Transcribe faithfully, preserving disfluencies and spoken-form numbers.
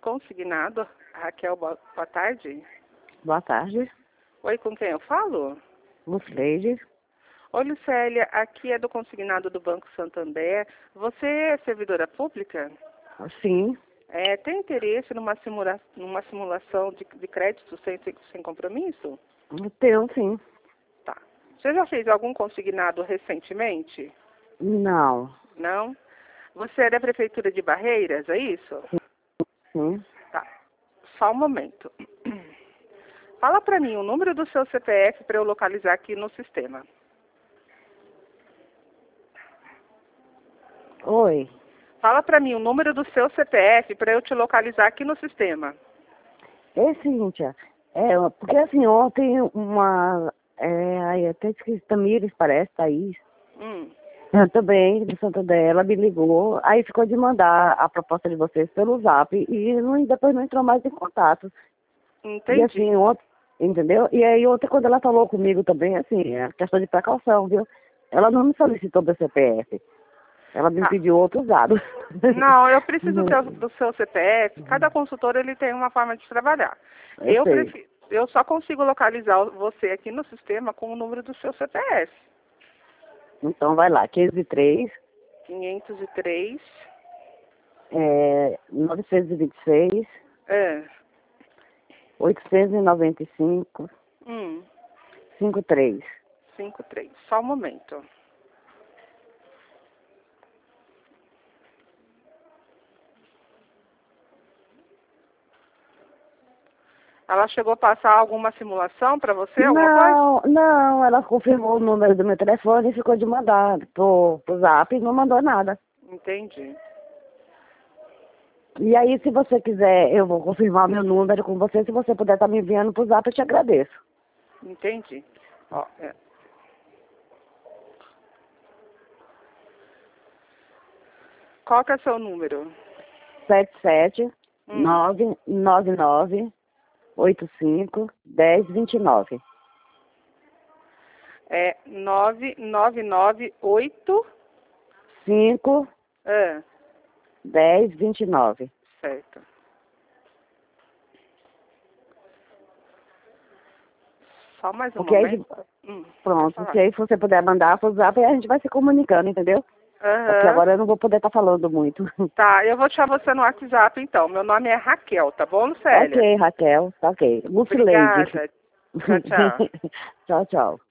Consignado. Raquel, boa, boa tarde. Boa tarde. Oi, com quem eu falo? Lucileide. Oi, Lucélia, aqui é do Consignado do Banco Santander. Você é servidora pública? Sim. É, tem interesse numa, simula numa simulação de, de crédito sem, sem compromisso? Tenho, sim. Tá. Você já fez algum consignado recentemente? Não. Não? Você é da Prefeitura de Barreiras, é isso? Sim. Tá. Só um momento. Fala pra mim o número do seu C P F para eu localizar aqui no sistema. Oi. Fala pra mim o número do seu C P F para eu te localizar aqui no sistema. Ei, Cíntia, é, porque assim, ontem uma, é, aí até esqueci, Tamires, parece, Thaís, Hum. eu também, de Santander, ela me ligou, aí ficou de mandar a proposta de vocês pelo Zap e não, depois não entrou mais em contato. Entendi. E assim, ontem, entendeu? E aí ontem quando ela falou comigo também, assim, é questão de precaução, viu? Ela não me solicitou meu C P F. Ela me Ah. pediu outros dados. Não, eu preciso do, teu, do seu C P F. Cada consultor ele tem uma forma de trabalhar. Eu Eu, sei. prefiro, eu só consigo localizar você aqui no sistema com o número do seu C P F. Então vai lá, quinhentos e três, quinhentos e três. é, novecentos e vinte e seis, É. oitocentos e noventa e cinco, Hum. cinquenta e três. cinquenta e três. Só um momento. Ela chegou a passar alguma simulação para você, alguma coisa? Não, não, ela confirmou o número do meu telefone e ficou de mandar pro, pro Zap e não mandou nada. Entendi. E aí, se você quiser, eu vou confirmar meu número com você. Se você puder estar me enviando pro Zap, eu te agradeço. Entendi. Ó, é. Qual que é o seu número? sete sete Hum. nove nove nove oito cinco um zero dois nove. É nove nove nove oito. cinco É, dez vinte e nove. certo. Só mais um Porque aí, momento. Hum, pronto, se aí você puder mandar pro Zap, aí a gente vai se comunicando, entendeu? Aham. Porque agora eu não vou poder estar falando muito. Tá, eu vou deixar você no WhatsApp então. Meu nome é Raquel, tá bom, Lucélia? Ok, Raquel, tá ok. Lucileide. Obrigada. Tchau, tchau. Tchau, tchau.